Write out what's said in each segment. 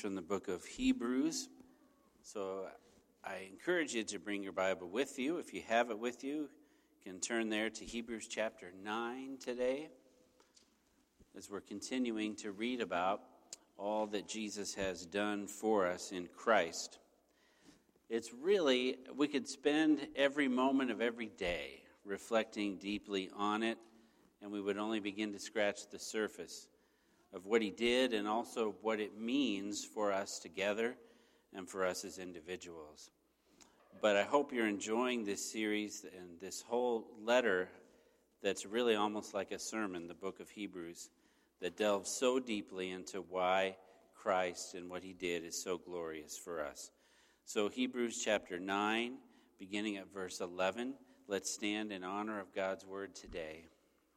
from the book of Hebrews. So I encourage you to bring your Bible with you. If you have it with you, you can turn there to Hebrews chapter 9 today, as we're continuing to read about all that Jesus has done for us in Christ. It's really, we could spend every moment of every day reflecting deeply on it, and we would only begin to scratch the surface of what he did and also what it means for us together and for us as individuals. But I hope you're enjoying this series and this whole letter that's really almost like a sermon, the book of Hebrews, that delves so deeply into why Christ and what he did is so glorious for us. So Hebrews chapter 9, beginning at verse 11, let's stand in honor of God's word today.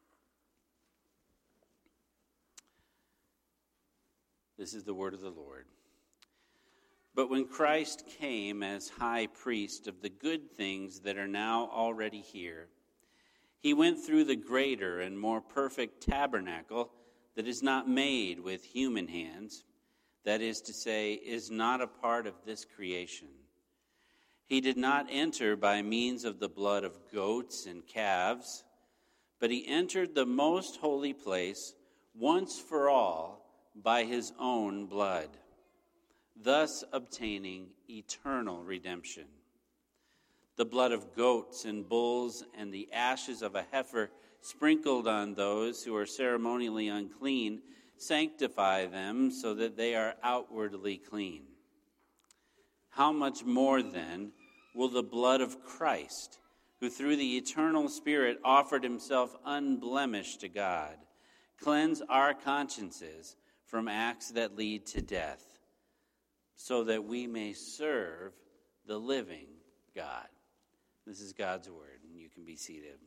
This is the word of the Lord. But when Christ came as high priest of the good things that are now already here, he went through the greater and more perfect tabernacle that is not made with human hands, that is to say, is not a part of this creation. He did not enter by means of the blood of goats and calves, but he entered the most holy place once for all by his own blood, thus obtaining eternal redemption. The blood of goats and bulls and the ashes of a heifer sprinkled on those who are ceremonially unclean sanctify them so that they are outwardly clean. How much more then will the blood of Christ, who through the eternal Spirit offered himself unblemished to God, cleanse our consciences from acts that lead to death, so that we may serve the living God. This is God's word, and you can be seated.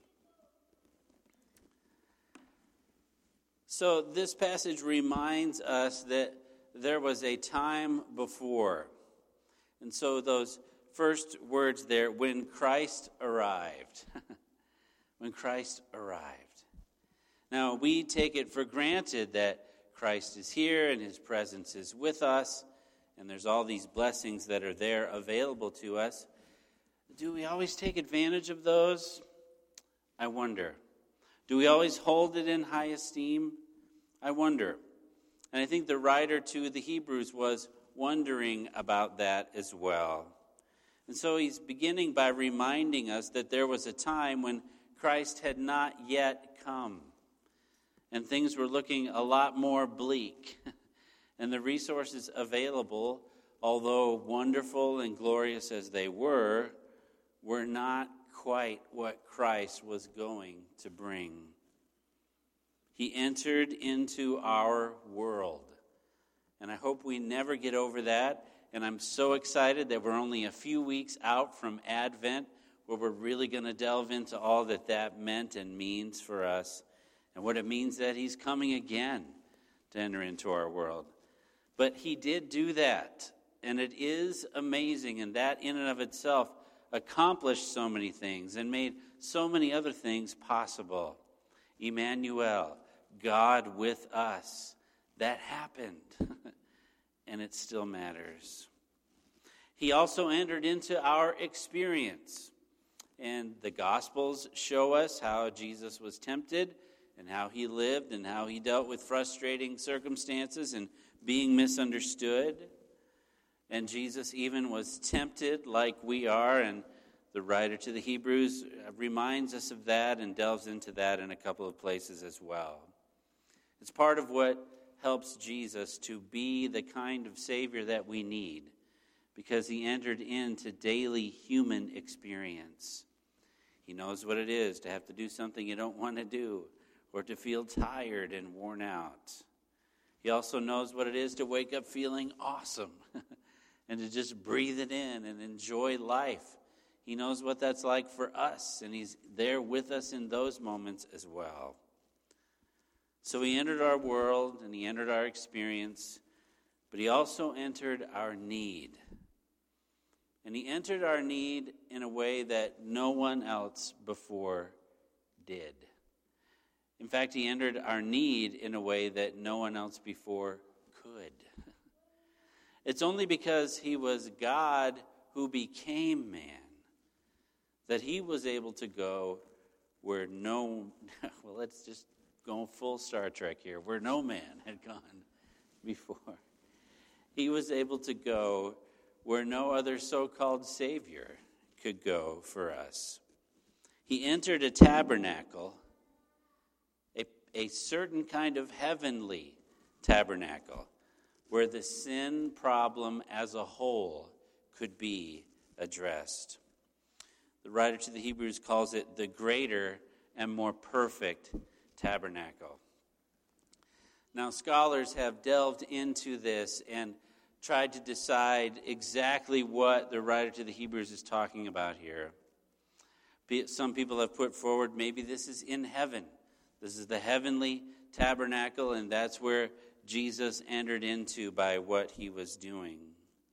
So this passage reminds us that there was a time before. And so those first words there, when Christ arrived. When Christ arrived. Now, we take it for granted that Christ is here and his presence is with us, and there's all these blessings that are there available to us. Do we always take advantage of those? I wonder. Do we always hold it in high esteem? I wonder. And I think the writer to the Hebrews was wondering about that as well. And so he's beginning by reminding us that there was a time when Christ had not yet come. And things were looking a lot more bleak. And the resources available, although wonderful and glorious as they were not quite what Christ was going to bring. He entered into our world. And I hope we never get over that. And I'm so excited that we're only a few weeks out from Advent, where we're really going to delve into all that that meant and means for us, and what it means that he's coming again to enter into our world. But he did do that, and it is amazing, and that in and of itself accomplished so many things and made so many other things possible. Emmanuel, God with us, that happened, and it still matters. He also entered into our experience, and the Gospels show us how Jesus was tempted, and how he lived, and how he dealt with frustrating circumstances and being misunderstood. And Jesus even was tempted like we are, and the writer to the Hebrews reminds us of that and delves into that in a couple of places as well. It's part of what helps Jesus to be the kind of Savior that we need, because he entered into daily human experience. He knows what it is to have to do something you don't want to do, or to feel tired and worn out. He also knows what it is to wake up feeling awesome and to just breathe it in and enjoy life. He knows what that's like for us, and he's there with us in those moments as well. So he entered our world and he entered our experience, but he also entered our need. And he entered our need in a way that no one else before did. In fact, he entered our need in a way that no one else before could. It's only because he was God who became man that he was able to go where well, let's just go full Star Trek here, where no man had gone before. He was able to go where no other so-called Savior could go for us. He entered a tabernacle, a certain kind of heavenly tabernacle, where the sin problem as a whole could be addressed. The writer to the Hebrews calls it the greater and more perfect tabernacle. Now, scholars have delved into this and tried to decide exactly what the writer to the Hebrews is talking about here. Some people have put forward maybe this is in heaven. This is the heavenly tabernacle, and that's where Jesus entered into by what he was doing.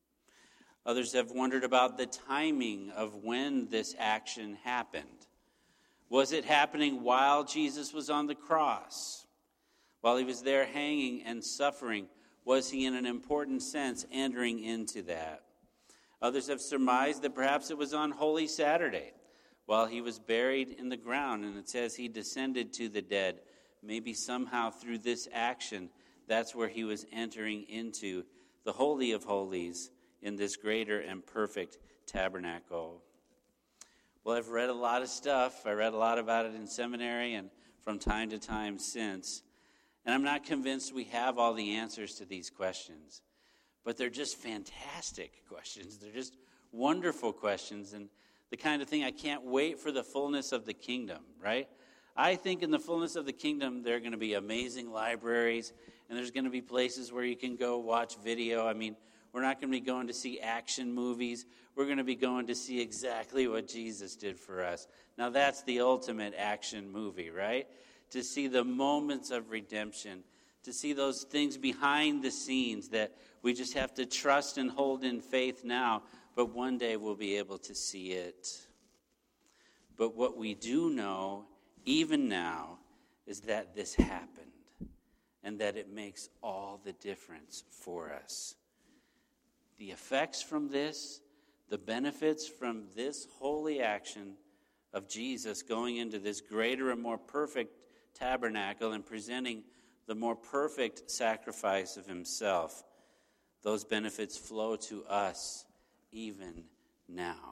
Others have wondered about the timing of when this action happened. Was it happening while Jesus was on the cross? While he was there hanging and suffering, was he in an important sense entering into that? Others have surmised that perhaps it was on Holy Saturday, while he was buried in the ground, and it says he descended to the dead. Maybe somehow through this action, that's where he was entering into the Holy of Holies in this greater and perfect tabernacle. Well, I've read a lot of stuff. I read a lot about it in seminary and from time to time since. And I'm not convinced we have all the answers to these questions. But they're just fantastic questions. They're just wonderful questions. And the kind of thing I can't wait for the fullness of the kingdom, right? I think in the fullness of the kingdom, there are going to be amazing libraries, and there's going to be places where you can go watch video. I mean, we're not going to be going to see action movies. We're going to be going to see exactly what Jesus did for us. Now, that's the ultimate action movie, right? To see the moments of redemption, to see those things behind the scenes that we just have to trust and hold in faith now, but one day we'll be able to see it. But what we do know, even now, is that this happened and that it makes all the difference for us. The effects from this, the benefits from this holy action of Jesus going into this greater and more perfect tabernacle and presenting the more perfect sacrifice of himself, those benefits flow to us even now.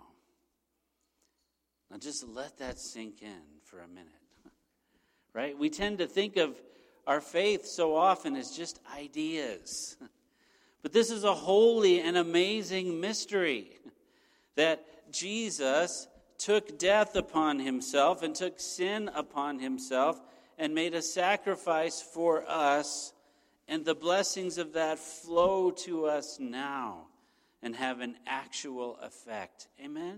Now just let that sink in for a minute, right? We tend to think of our faith so often as just ideas. But this is a holy and amazing mystery that Jesus took death upon himself and took sin upon himself and made a sacrifice for us, and the blessings of that flow to us now and have an actual effect. Amen?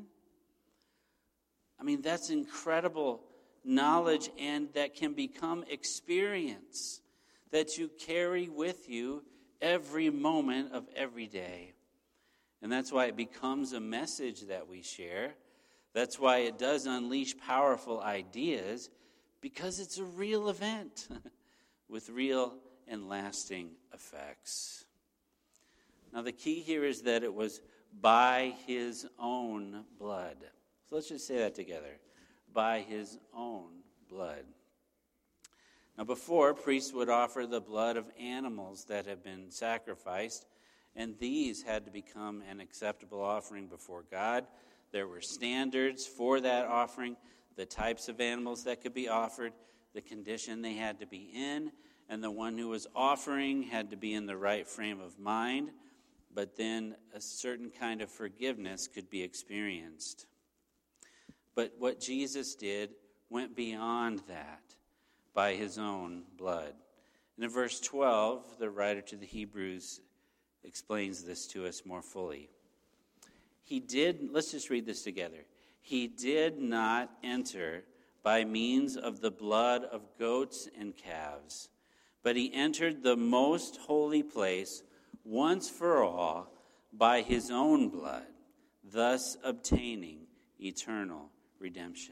I mean, that's incredible knowledge, and that can become experience that you carry with you every moment of every day. And that's why it becomes a message that we share. That's why it does unleash powerful ideas, because it's a real event with real and lasting effects. Now, the key here is that it was by his own blood. So let's just say that together. By his own blood. Now, before, priests would offer the blood of animals that had been sacrificed, and these had to become an acceptable offering before God. There were standards for that offering, the types of animals that could be offered, the condition they had to be in, and the one who was offering had to be in the right frame of mind, but then a certain kind of forgiveness could be experienced. But what Jesus did went beyond that by his own blood. And in verse 12, the writer to the Hebrews explains this to us more fully. Let's just read this together. He did not enter by means of the blood of goats and calves, but he entered the most holy place once for all by his own blood, thus obtaining eternal redemption.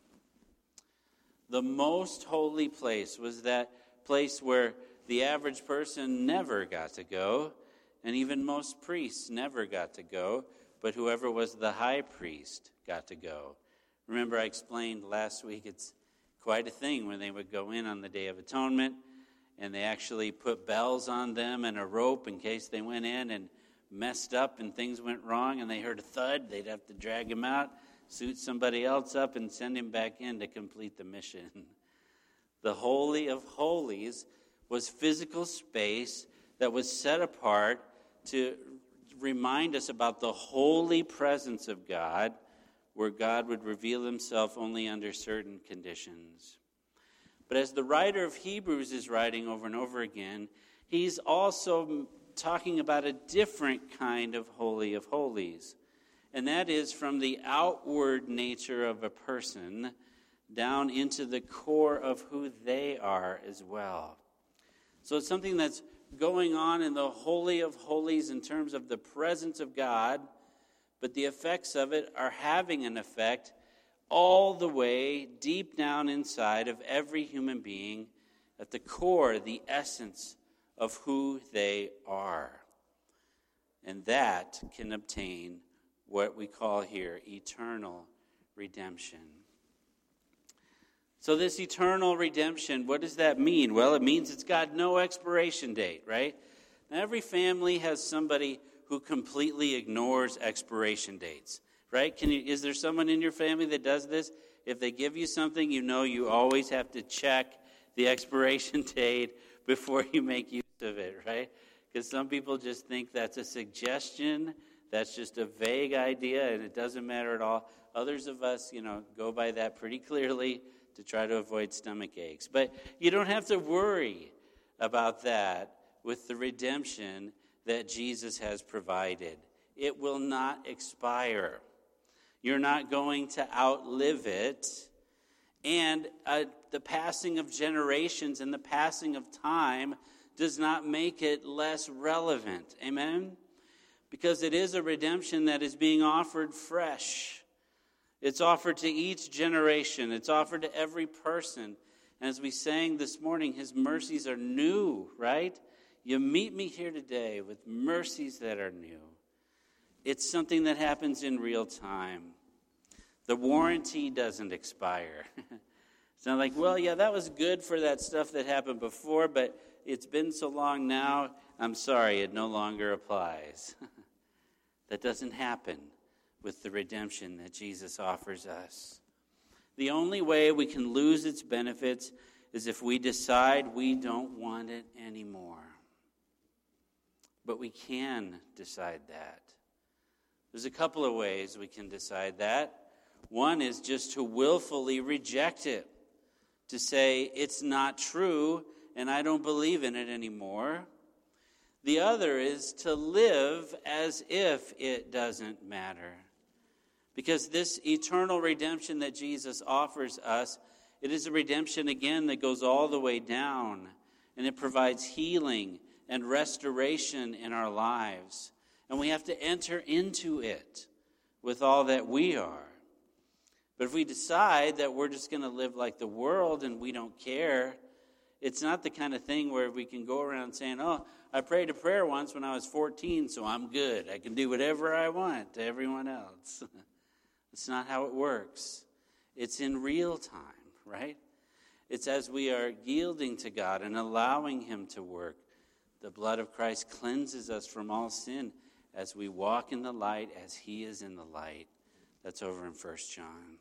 The most holy place was that place where the average person never got to go, And even most priests never got to go, but whoever was the high priest got to go. Remember, I explained last week, it's quite a thing when they would go in on the Day of Atonement, and they actually put bells on them and a rope in case they went in and messed up and things went wrong and they heard a thud. They'd have to drag him out, suit somebody else up, and send him back in to complete the mission. The Holy of Holies was physical space that was set apart to remind us about the holy presence of God, where God would reveal himself only under certain conditions. But as the writer of Hebrews is writing over and over again, he's also talking about a different kind of Holy of Holies. And that is from the outward nature of a person down into the core of who they are as well. So it's something that's going on in the Holy of Holies in terms of the presence of God, but the effects of it are having an effect all the way deep down inside of every human being, at the core, the essence of who they are. And that can obtain what we call here eternal redemption. So this eternal redemption, what does that mean? Well, it means it's got no expiration date, right? Now, every family has somebody who completely ignores expiration dates, right? Is there someone in your family that does this? If they give you something, you know you always have to check the expiration date before you make use of it, right? Because some people just think that's a suggestion, that's just a vague idea, and it doesn't matter at all. Others of us, go by that pretty clearly to try to avoid stomach aches. But you don't have to worry about that with the redemption that Jesus has provided. It will not expire. You're not going to outlive it. And the passing of generations and the passing of time does not make it less relevant. Amen? Because it is a redemption that is being offered fresh. It's offered to each generation. It's offered to every person. And as we sang this morning, his mercies are new, right? You meet me here today with mercies that are new. It's something that happens in real time. The warranty doesn't expire. It's not like, well, yeah, that was good for that stuff that happened before, but it's been so long now, I'm sorry, it no longer applies. That doesn't happen with the redemption that Jesus offers us. The only way we can lose its benefits is if we decide we don't want it anymore. But we can decide that. There's a couple of ways we can decide that. One is just to willfully reject it, to say it's not true and I don't believe in it anymore. The other is to live as if it doesn't matter. Because this eternal redemption that Jesus offers us, it is a redemption, again, that goes all the way down. And it provides healing and restoration in our lives. And we have to enter into it with all that we are. But if we decide that we're just going to live like the world and we don't care, it's not the kind of thing where we can go around saying, oh, I prayed a prayer once when I was 14, so I'm good. I can do whatever I want to everyone else. It's not how it works. It's in real time, right? It's as we are yielding to God and allowing him to work. The blood of Christ cleanses us from all sin as we walk in the light as he is in the light. That's over in 1 John.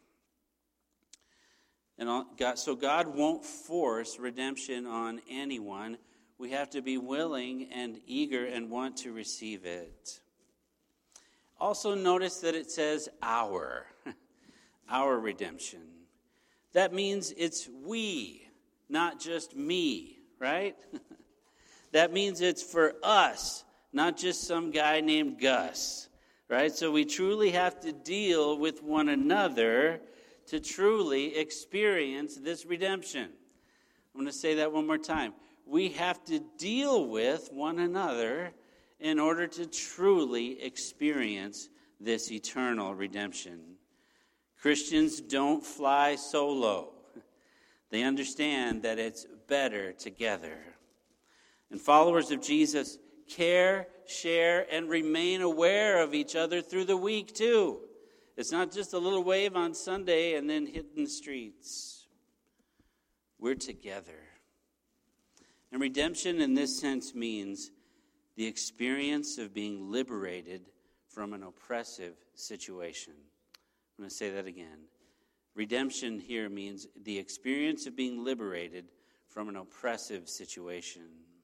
And so God won't force redemption on anyone. We have to be willing and eager and want to receive it. Also notice that it says our redemption. That means it's we, not just me, right? That means it's for us, not just some guy named Gus, right? So we truly have to deal with one another to truly experience this redemption. I'm going to say that one more time. We have to deal with one another in order to truly experience this eternal redemption. Christians don't fly solo. They understand that it's better together. And followers of Jesus care share, and remain aware of each other through the week, too. It's not just a little wave on Sunday and then hitting the streets. We're together. And redemption in this sense means the experience of being liberated from an oppressive situation. I'm going to say that again. Redemption here means the experience of being liberated from an oppressive situation.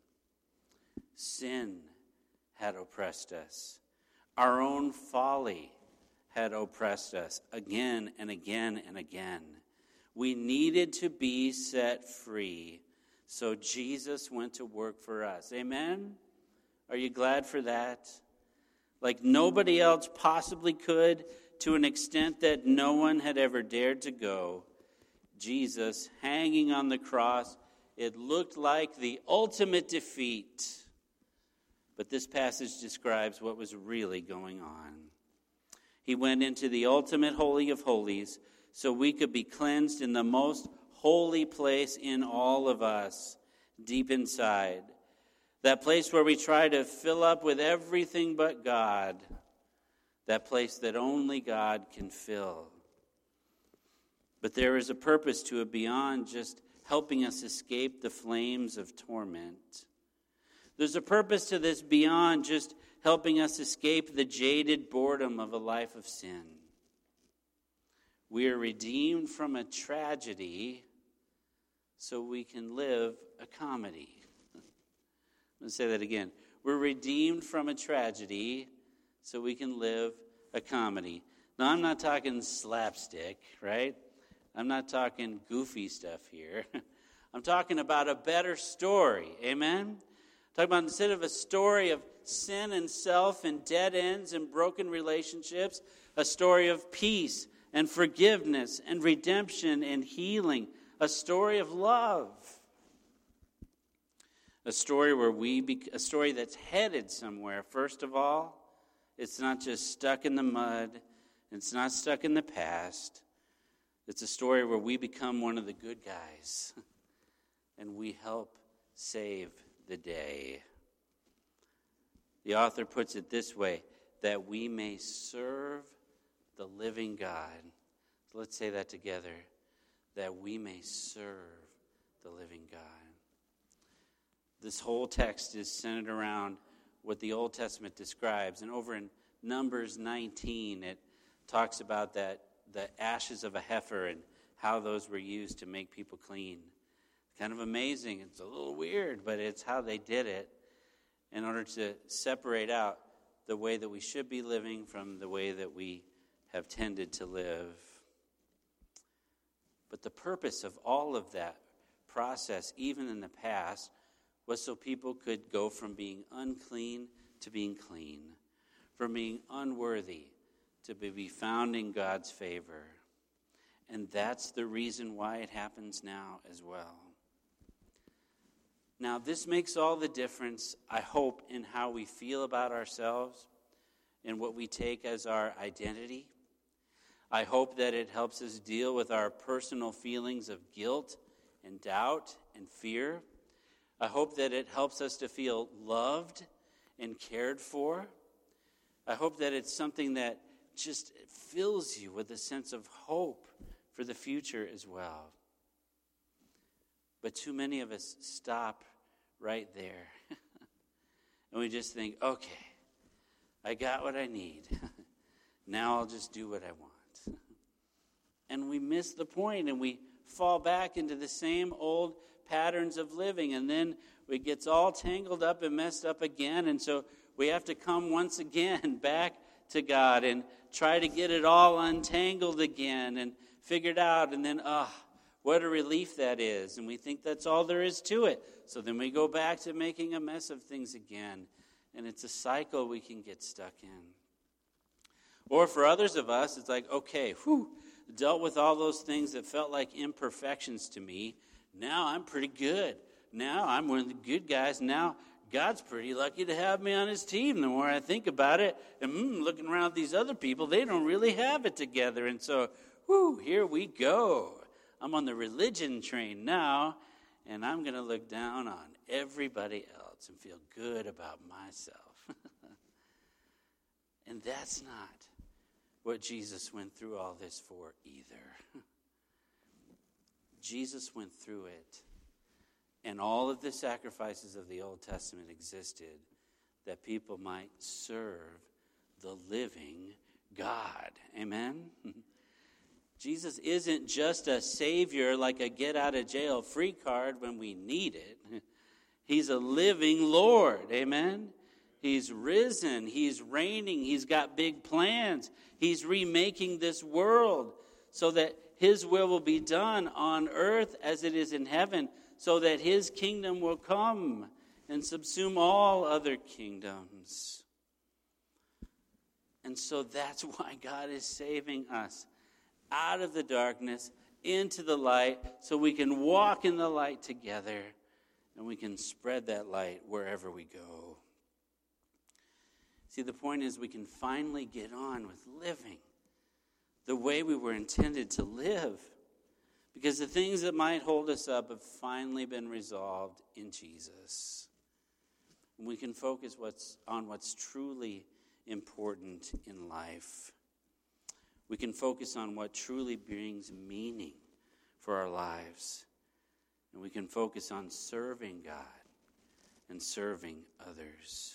Sin had oppressed us. Our own folly had oppressed us again and again and again. We needed to be set free, so Jesus went to work for us. Amen? Are you glad for that? Like nobody else possibly could, to an extent that no one had ever dared to go. Jesus hanging on the cross, it looked like the ultimate defeat. But this passage describes what was really going on. He went into the ultimate holy of holies so we could be cleansed in the most holy place in all of us, deep inside. That place where we try to fill up with everything but God. That place that only God can fill. But there is a purpose to it beyond just helping us escape the flames of torment. There's a purpose to this beyond just helping us escape the jaded boredom of a life of sin. We are redeemed from a tragedy so we can live a comedy. I'm going to say that again. We're redeemed from a tragedy so we can live a comedy. Now, I'm not talking slapstick, right? I'm not talking goofy stuff here. I'm talking about a better story. Amen? I'm talking about instead of a story of sin and self and dead ends and broken relationships, a story of peace and forgiveness and redemption and healing, a story of love. A story a story that's headed somewhere. First of all, it's not just stuck in the mud. It's not stuck in the past. It's a story where we become one of the good guys. And we help save the day. The author puts it this way, that we may serve the living God. So let's say that together. That we may serve the living God. This whole text is centered around what the Old Testament describes. And over in Numbers 19, it talks about the ashes of a heifer and how those were used to make people clean. Kind of amazing. It's a little weird, but it's how they did it in order to separate out the way that we should be living from the way that we have tended to live. But the purpose of all of that process, even in the past, was so people could go from being unclean to being clean, from being unworthy to be found in God's favor. And that's the reason why it happens now as well. Now, this makes all the difference, I hope, in how we feel about ourselves and what we take as our identity. I hope that it helps us deal with our personal feelings of guilt and doubt and fear. I hope that it helps us to feel loved and cared for. I hope that it's something that just fills you with a sense of hope for the future as well. But too many of us stop right there. And we just think, okay, I got what I need. Now I'll just do what I want. And we miss the point, and we fall back into the same old patterns of living, and then it gets all tangled up and messed up again, and so we have to come once again back to God and try to get it all untangled again and figured out, and then, what a relief that is. And we think that's all there is to it. So then we go back to making a mess of things again. And it's a cycle we can get stuck in. Or for others of us, it's like, okay, dealt with all those things that felt like imperfections to me. Now I'm pretty good. Now I'm one of the good guys. Now God's pretty lucky to have me on his team. The more I think about it, and looking around at these other people, they don't really have it together. And so, here we go. I'm on the religion train now, and I'm going to look down on everybody else and feel good about myself. And that's not what Jesus went through all this for either. Jesus went through it, and all of the sacrifices of the Old Testament existed that people might serve the living God. Amen? Jesus isn't just a savior like a get-out-of-jail-free card when we need it. He's a living Lord. Amen? He's risen. He's reigning. He's got big plans. He's remaking this world so that his will be done on earth as it is in heaven, so that his kingdom will come and subsume all other kingdoms. And so that's why God is saving us out of the darkness into the light, so we can walk in the light together and we can spread that light wherever we go. See, the point is we can finally get on with living the way we were intended to live, because the things that might hold us up have finally been resolved in Jesus. And we can focus on what's truly important in life. We can focus on what truly brings meaning for our lives. And we can focus on serving God and serving others.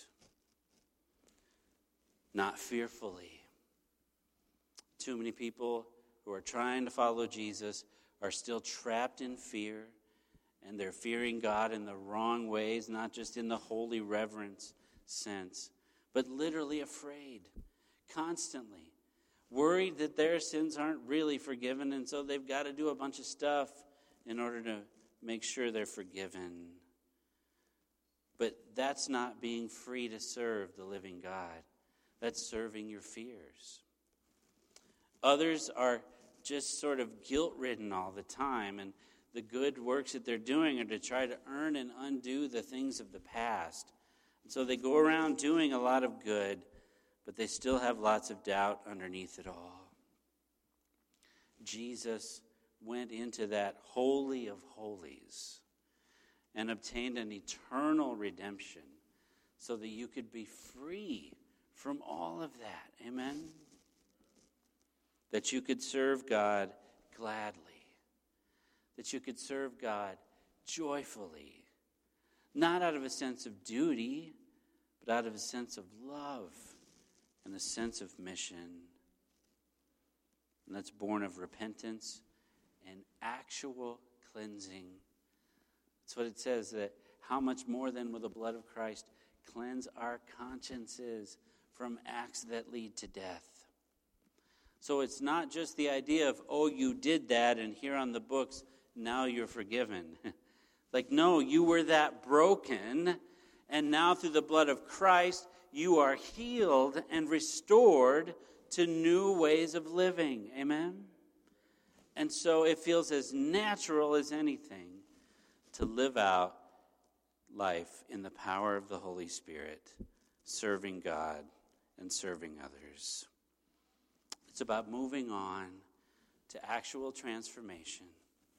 Not fearfully. Too many people who are trying to follow Jesus are still trapped in fear, and they're fearing God in the wrong ways, not just in the holy reverence sense, but literally afraid, constantly, worried that their sins aren't really forgiven, and so they've got to do a bunch of stuff in order to make sure they're forgiven. But that's not being free to serve the living God. That's serving your fears. Others are just sort of guilt-ridden all the time, and the good works that they're doing are to try to earn and undo the things of the past. And so they go around doing a lot of good, but they still have lots of doubt underneath it all. Jesus went into that holy of holies and obtained an eternal redemption so that you could be free from all of that. Amen? That you could serve God gladly. That you could serve God joyfully. Not out of a sense of duty, but out of a sense of love and a sense of mission. And that's born of repentance and actual cleansing. That's what it says, that how much more then will the blood of Christ cleanse our consciences from acts that lead to death. So it's not just the idea of, oh, you did that, and here on the books, now you're forgiven. Like, no, you were that broken, and now through the blood of Christ, you are healed and restored to new ways of living. Amen? And so it feels as natural as anything to live out life in the power of the Holy Spirit, serving God and serving others. It's about moving on to actual transformation.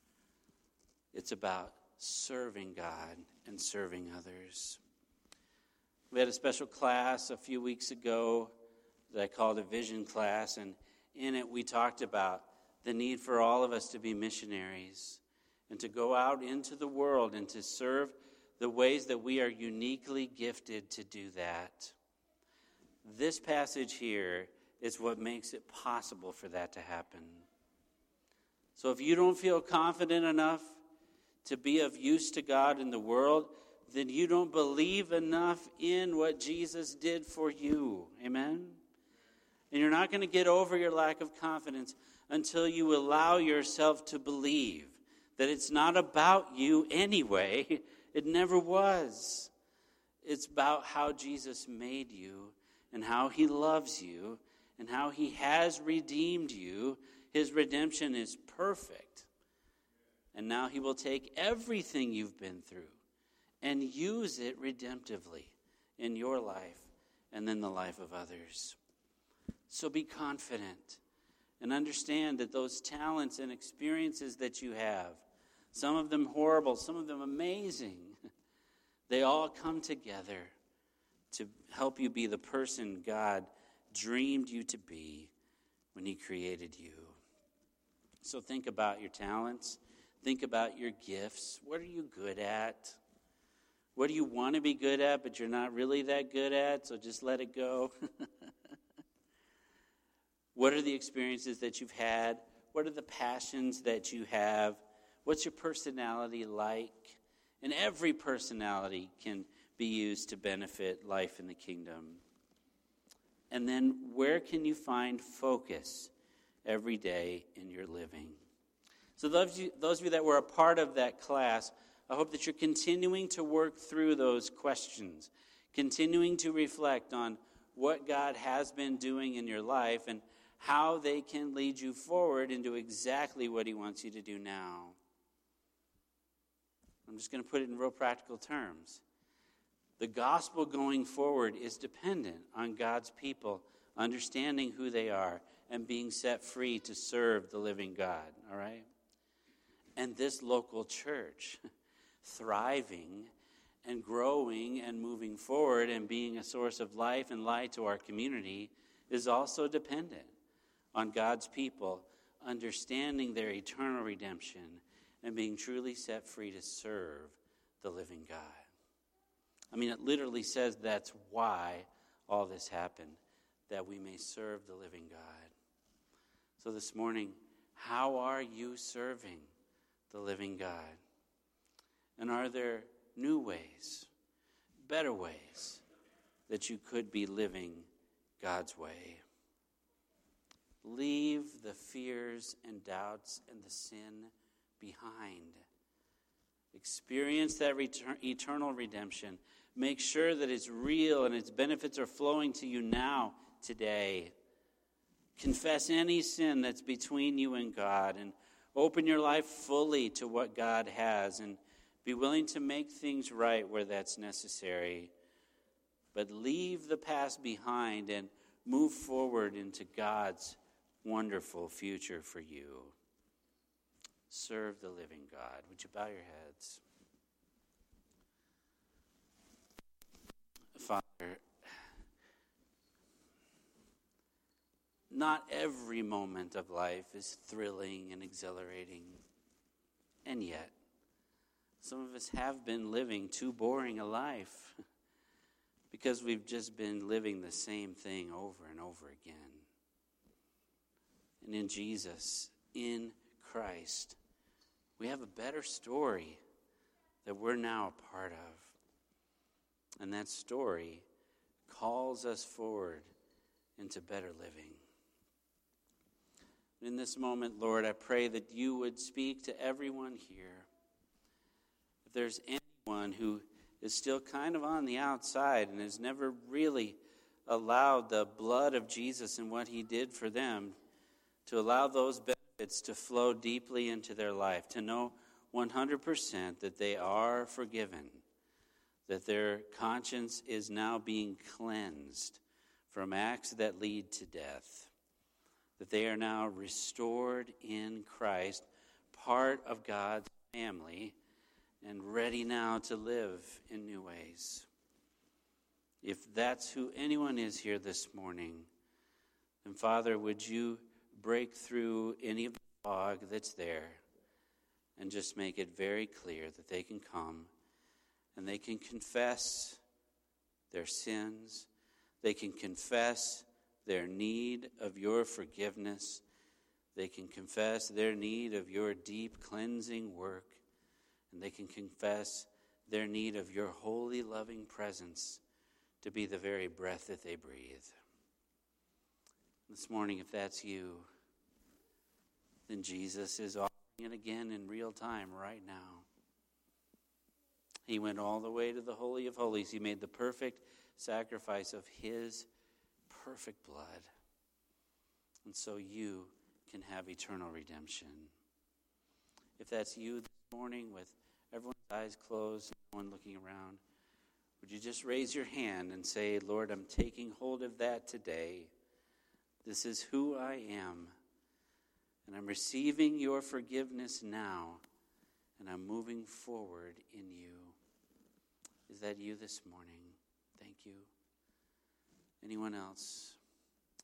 It's about serving God and serving others. We had a special class a few weeks ago that I called a vision class, and in it we talked about the need for all of us to be missionaries and to go out into the world and to serve the ways that we are uniquely gifted to do that. This passage here is what makes it possible for that to happen. So if you don't feel confident enough to be of use to God in the world, then you don't believe enough in what Jesus did for you. Amen? And you're not going to get over your lack of confidence until you allow yourself to believe that it's not about you anyway. It never was. It's about how Jesus made you and how he loves you and how he has redeemed you. His redemption is perfect. And now he will take everything you've been through and use it redemptively in your life and in the life of others. So be confident and understand that those talents and experiences that you have, some of them horrible, some of them amazing, they all come together to help you be the person God dreamed you to be when he created you. So think about your talents. Think about your gifts. What are you good at? What do you want to be good at, but you're not really that good at, so just let it go? What are the experiences that you've had? What are the passions that you have? What's your personality like? And every personality can be used to benefit life in the kingdom. And then where can you find focus every day in your living? So those of you that were a part of that class, I hope that you're continuing to work through those questions, continuing to reflect on what God has been doing in your life and how they can lead you forward into exactly what he wants you to do now. I'm just going to put it in real practical terms. The gospel going forward is dependent on God's people understanding who they are and being set free to serve the living God, all right? And this local church thriving and growing and moving forward and being a source of life and light to our community is also dependent on God's people understanding their eternal redemption and being truly set free to serve the living God. I mean, it literally says that's why all this happened, that we may serve the living God. So this morning, how are you serving the living God? And are there new ways, better ways, that you could be living God's way? Leave the fears and doubts and the sin behind. Experience that eternal redemption. Make sure that it's real and its benefits are flowing to you now, today. Confess any sin that's between you and God and open your life fully to what God has and be willing to make things right where that's necessary. But leave the past behind and move forward into God's wonderful future for you. Serve the living God. Would you bow your heads? Father, not every moment of life is thrilling and exhilarating. And yet, some of us have been living too boring a life because we've just been living the same thing over and over again. And in Jesus, in Christ, we have a better story that we're now a part of. And that story calls us forward into better living. In this moment, Lord, I pray that you would speak to everyone here. If there's anyone who is still kind of on the outside and has never really allowed the blood of Jesus and what he did for them to allow those benefits to flow deeply into their life, to know 100% that they are forgiven, that their conscience is now being cleansed from acts that lead to death, that they are now restored in Christ, part of God's family, and ready now to live in new ways. If that's who anyone is here this morning, then Father, would you break through any of the fog that's there and just make it very clear that they can come and they can confess their sins. They can confess their need of your forgiveness. They can confess their need of your deep cleansing work. And they can confess their need of your holy, loving presence to be the very breath that they breathe. This morning, if that's you, then Jesus is offering it again in real time right now. He went all the way to the Holy of Holies. He made the perfect sacrifice of his perfect blood. And so you can have eternal redemption. If that's you this morning with everyone's eyes closed, no one looking around, would you just raise your hand and say, Lord, I'm taking hold of that today. This is who I am. And I'm receiving your forgiveness now. And I'm moving forward in you. Is that you this morning? Thank you. Anyone else?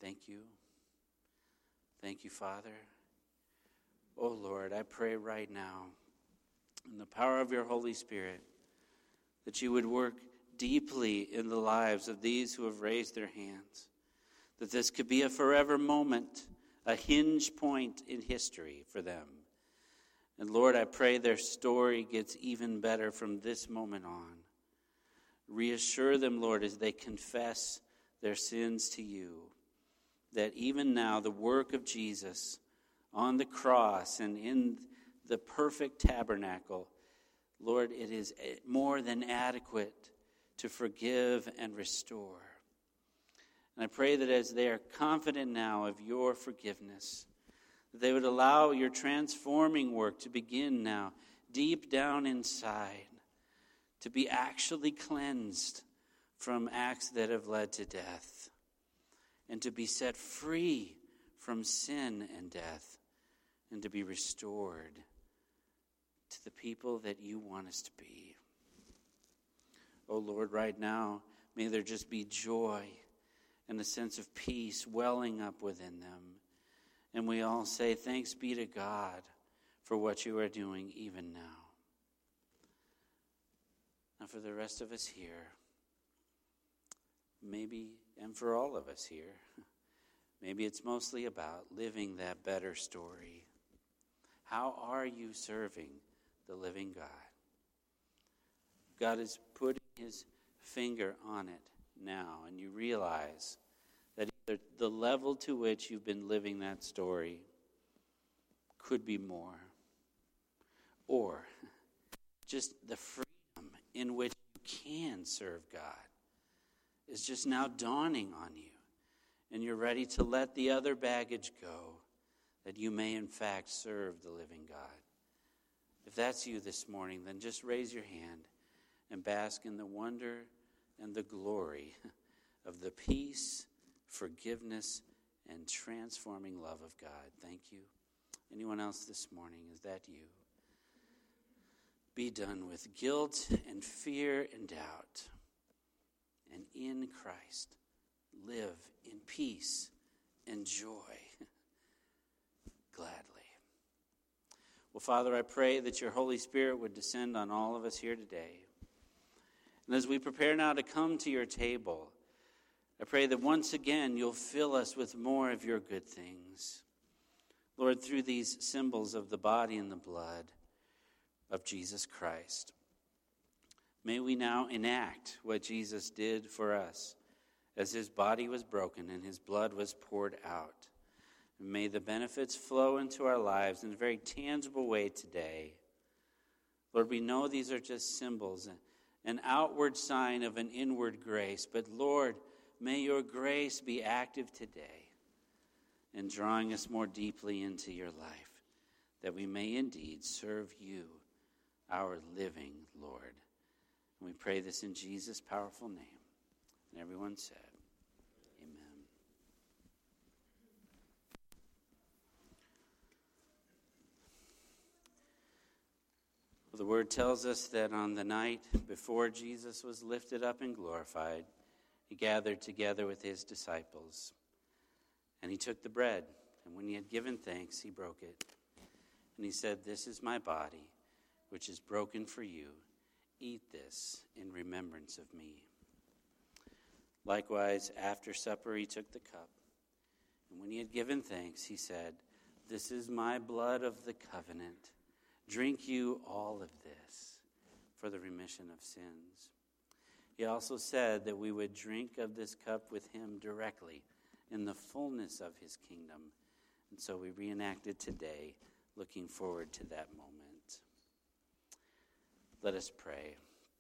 Thank you. Thank you, Father. Oh, Lord, I pray right now, in the power of your Holy Spirit, that you would work deeply in the lives of these who have raised their hands, that this could be a forever moment, a hinge point in history for them. And Lord, I pray their story gets even better from this moment on. Reassure them, Lord, as they confess their sins to you, that even now the work of Jesus on the cross and in the perfect tabernacle, Lord, it is more than adequate to forgive and restore. And I pray that as they are confident now of your forgiveness, that they would allow your transforming work to begin now, deep down inside, to be actually cleansed from acts that have led to death, and to be set free from sin and death, and to be restored to the people that you want us to be. Oh Lord, right now, may there just be joy and a sense of peace welling up within them. And we all say, thanks be to God for what you are doing even now. Now for the rest of us here, maybe, and for all of us here, maybe it's mostly about living that better story. How are you serving the living God? God is putting his finger on it now, and you realize that either the level to which you've been living that story could be more, or just the freedom in which you can serve God is just now dawning on you, and you're ready to let the other baggage go, that you may in fact serve the living God. If that's you this morning, then just raise your hand and bask in the wonder and the glory of the peace, forgiveness, and transforming love of God. Thank you. Anyone else this morning? Is that you? Be done with guilt and fear and doubt, and in Christ live in peace and joy gladly. Well, Father, I pray that your Holy Spirit would descend on all of us here today. And as we prepare now to come to your table, I pray that once again you'll fill us with more of your good things. Lord, through these symbols of the body and the blood of Jesus Christ, may we now enact what Jesus did for us as his body was broken and his blood was poured out. And may the benefits flow into our lives in a very tangible way today. Lord, we know these are just symbols, an outward sign of an inward grace. But Lord, may your grace be active today in drawing us more deeply into your life, that we may indeed serve you, our living Lord. And we pray this in Jesus' powerful name. And everyone said, amen. Well, the word tells us that on the night before Jesus was lifted up and glorified, he gathered together with his disciples. And he took the bread, and when he had given thanks, he broke it. And he said, "This is my body, which is broken for you. Eat this in remembrance of me." Likewise, after supper, he took the cup. And when he had given thanks, he said, "This is my blood of the covenant. Drink you all of this for the remission of sins." He also said that we would drink of this cup with him directly in the fullness of his kingdom. And so we reenacted today, looking forward to that moment. Let us pray.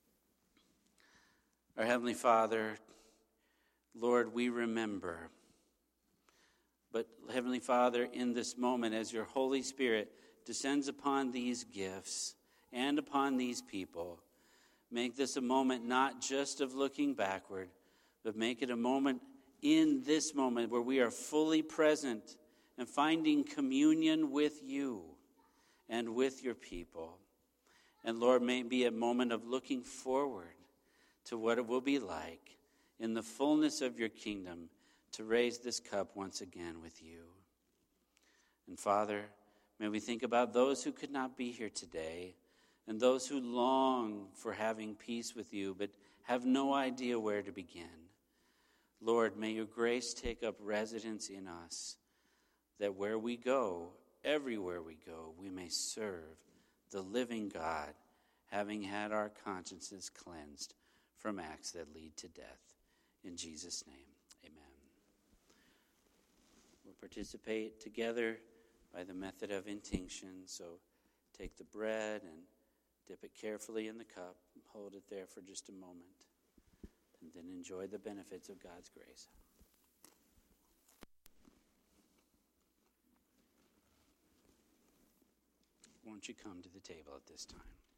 Our Heavenly Father, Lord, we remember. But Heavenly Father, in this moment, as your Holy Spirit descends upon these gifts and upon these people, make this a moment not just of looking backward, but make it a moment in this moment where we are fully present and finding communion with you and with your people. And Lord, may it be a moment of looking forward to what it will be like in the fullness of your kingdom to raise this cup once again with you. And Father, may we think about those who could not be here today and those who long for having peace with you but have no idea where to begin. Lord, may your grace take up residence in us, that where we go, everywhere we go, we may serve the living God, having had our consciences cleansed from acts that lead to death. In Jesus' name, amen. We'll participate together by the method of intinction. So take the bread and dip it carefully in the cup. Hold it there for just a moment. And then enjoy the benefits of God's grace. Won't you come to the table at this time?